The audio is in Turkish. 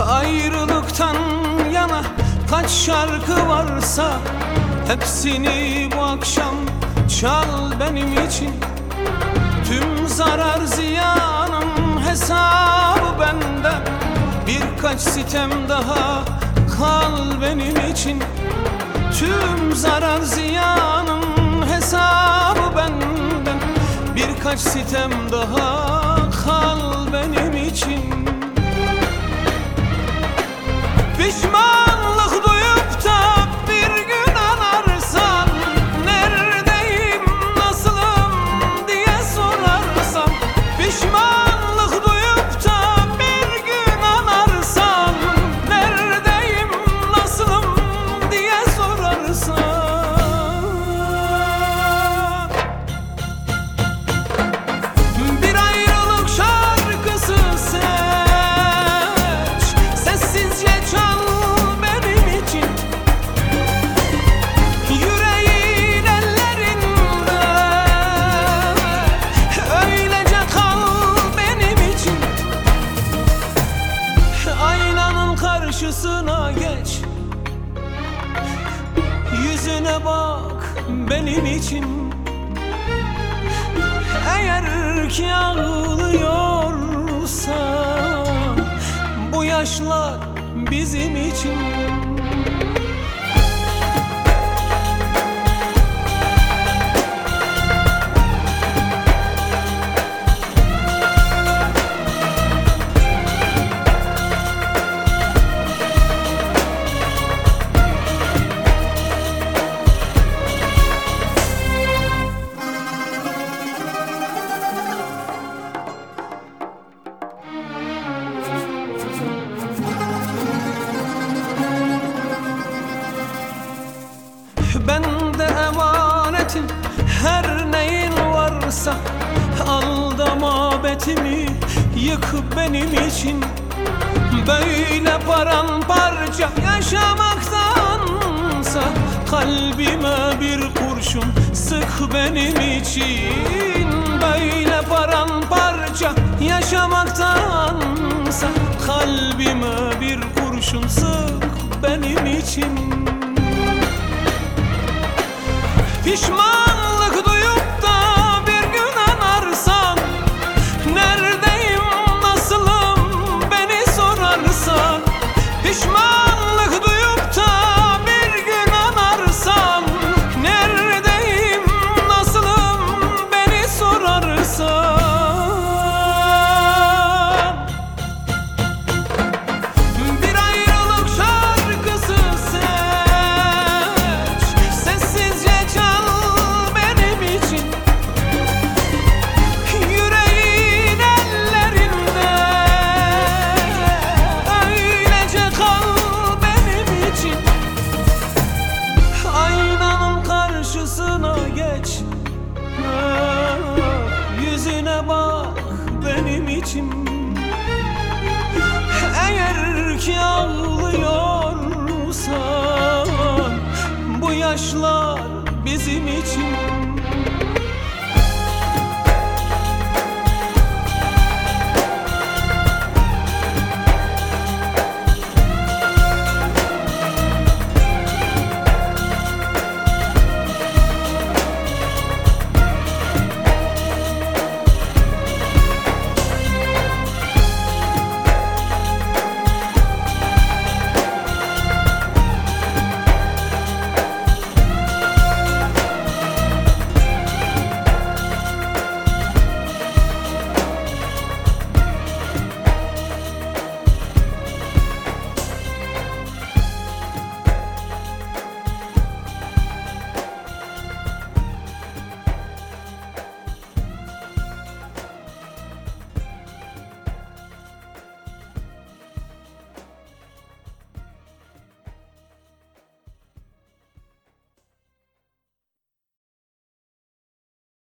Ayrılıktan yana kaç şarkı varsa hepsini bu akşam çal benim için. Tüm zarar ziyanın hesabı benden, birkaç sitem daha kal benim için. Tüm zarar ziyanın hesabı benden, birkaç sitem daha kal benim için. Pişmanlık duyup da bir gün anarsan, neredeyim, nasılım diye sorarsan. Pişmanlık duyup da bir gün anarsan, neredeyim, nasılım diye sorarsan. Bir ayrılık şarkısı seç, sessizce çal benim için. Yüreğin ellerinde öylece kal benim için. Aynanın karşısına geç, yüzüne bak benim için. Eğer ki ağlıyorsan, bu yaşlar bizim için. Bende emanetin her neyin varsa, al da mabetimi yık benim için. Böyle paramparça yaşamaktansa, kalbime bir kurşun sık benim için. Böyle paramparça yaşamaktansa, kalbime bir kurşun sık benim için. Pişmanlık duyup da bir gün anarsan, neredeyim, nasılım beni sorarsan. Pişmanlık duyup da bir gün anarsan, neredeyim, nasılım beni sorarsan. Bir ayrılık şarkısı seç, sessizce çal benim için. Yüreğin ellerinde öylece kal benim için. Aynanın karşısına geç, yüzüne bak benim için. Eğer ki ağlıyorsan, bu yaşlar bizim için.